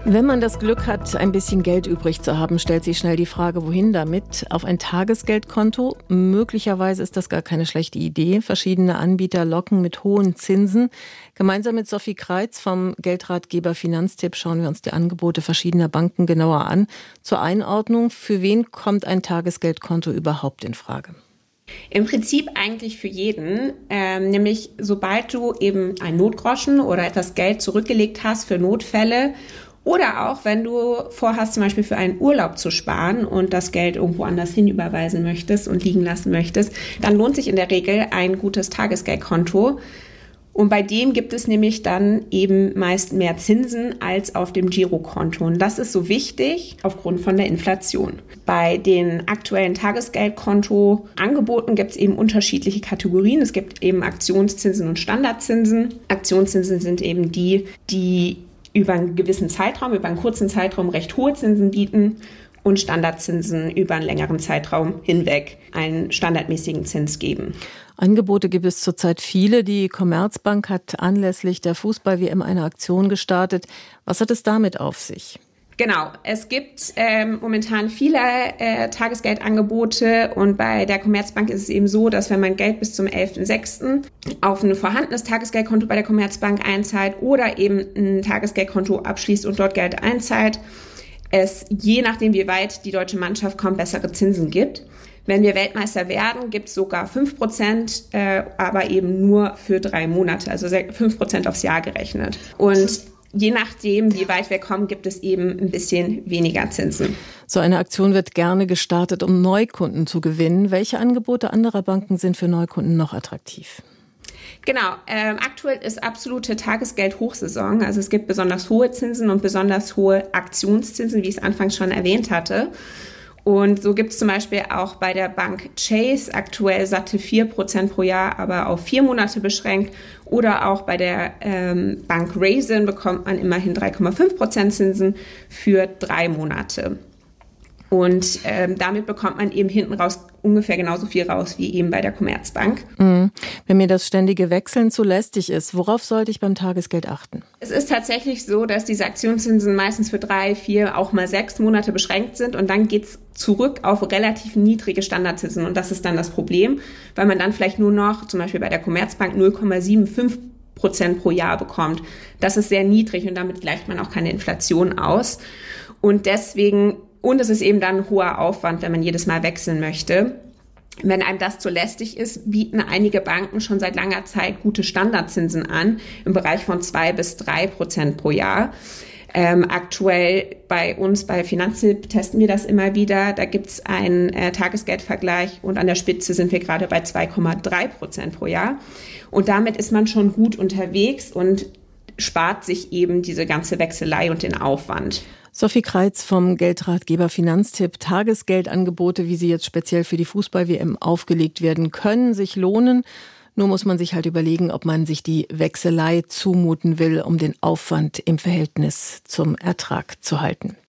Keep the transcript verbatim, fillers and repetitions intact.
Wenn man das Glück hat, ein bisschen Geld übrig zu haben, stellt sich schnell die Frage, wohin damit? Auf ein Tagesgeldkonto? Möglicherweise ist das gar keine schlechte Idee. Verschiedene Anbieter locken mit hohen Zinsen. Gemeinsam mit Sophie Kreitz vom Geldratgeber Finanztipp schauen wir uns die Angebote verschiedener Banken genauer an. Zur Einordnung, für wen kommt ein Tagesgeldkonto überhaupt in Frage? Im Prinzip eigentlich für jeden, ähm, nämlich sobald du eben ein Notgroschen oder etwas Geld zurückgelegt hast für Notfälle oder auch wenn du vorhast, zum Beispiel für einen Urlaub zu sparen und das Geld irgendwo anders hin überweisen möchtest und liegen lassen möchtest, dann lohnt sich in der Regel ein gutes Tagesgeldkonto. Und bei dem gibt es nämlich dann eben meist mehr Zinsen als auf dem Girokonto. Und das ist so wichtig aufgrund von der Inflation. Bei den aktuellen Tagesgeldkonto-Angeboten gibt es eben unterschiedliche Kategorien. Es gibt eben Aktionszinsen und Standardzinsen. Aktionszinsen sind eben die, die über einen gewissen Zeitraum, über einen kurzen Zeitraum recht hohe Zinsen bieten und Standardzinsen über einen längeren Zeitraum hinweg einen standardmäßigen Zins geben. Angebote gibt es zurzeit viele. Die Commerzbank hat anlässlich der Fußball-W M eine Aktion gestartet. Was hat es damit auf sich? Genau, es gibt ähm, momentan viele äh, Tagesgeldangebote und bei der Commerzbank ist es eben so, dass wenn man Geld bis zum elften sechsten auf ein vorhandenes Tagesgeldkonto bei der Commerzbank einzahlt oder eben ein Tagesgeldkonto abschließt und dort Geld einzahlt, es je nachdem, wie weit die deutsche Mannschaft kommt, bessere Zinsen gibt. Wenn wir Weltmeister werden, gibt es sogar fünf Prozent, äh, aber eben nur für drei Monate, also fünf Prozent aufs Jahr gerechnet. Und je nachdem, wie weit wir kommen, gibt es eben ein bisschen weniger Zinsen. So eine Aktion wird gerne gestartet, um Neukunden zu gewinnen. Welche Angebote anderer Banken sind für Neukunden noch attraktiv? Genau, ähm, aktuell ist absolute Tagesgeld-Hochsaison. Also es gibt besonders hohe Zinsen und besonders hohe Aktionszinsen, wie ich es anfangs schon erwähnt hatte. Und so gibt es zum Beispiel auch bei der Bank Chase aktuell satte vier Prozent pro Jahr, aber auf vier Monate beschränkt. Oder auch bei der ähm, Bank Raisin bekommt man immerhin drei Komma fünf Prozent Zinsen für drei Monate. Und ähm, damit bekommt man eben hinten raus ungefähr genauso viel raus wie eben bei der Commerzbank. Mhm. Wenn mir das ständige Wechseln zu lästig ist, worauf sollte ich beim Tagesgeld achten? Es ist tatsächlich so, dass diese Aktionszinsen meistens für drei, vier, auch mal sechs Monate beschränkt sind und dann geht's zurück auf relativ niedrige Standardzinsen. Und das ist dann das Problem, weil man dann vielleicht nur noch, zum Beispiel bei der Commerzbank, null Komma fünfundsiebzig Prozent pro Jahr bekommt. Das ist sehr niedrig und damit gleicht man auch keine Inflation aus. Und deswegen Und es ist eben dann ein hoher Aufwand, wenn man jedes Mal wechseln möchte. Wenn einem das zu lästig ist, bieten einige Banken schon seit langer Zeit gute Standardzinsen an, im Bereich von zwei bis drei Prozent pro Jahr. Ähm, aktuell bei uns bei Finanztipp testen wir das immer wieder. Da gibt es einen äh, Tagesgeldvergleich und an der Spitze sind wir gerade bei zwei Komma drei Prozent pro Jahr. Und damit ist man schon gut unterwegs und spart sich eben diese ganze Wechselei und den Aufwand. Sophie Kreitz vom Geldratgeber Finanztipp. Tagesgeldangebote, wie sie jetzt speziell für die Fußball-W M aufgelegt werden, können sich lohnen. Nur muss man sich halt überlegen, ob man sich die Wechselei zumuten will, um den Aufwand im Verhältnis zum Ertrag zu halten.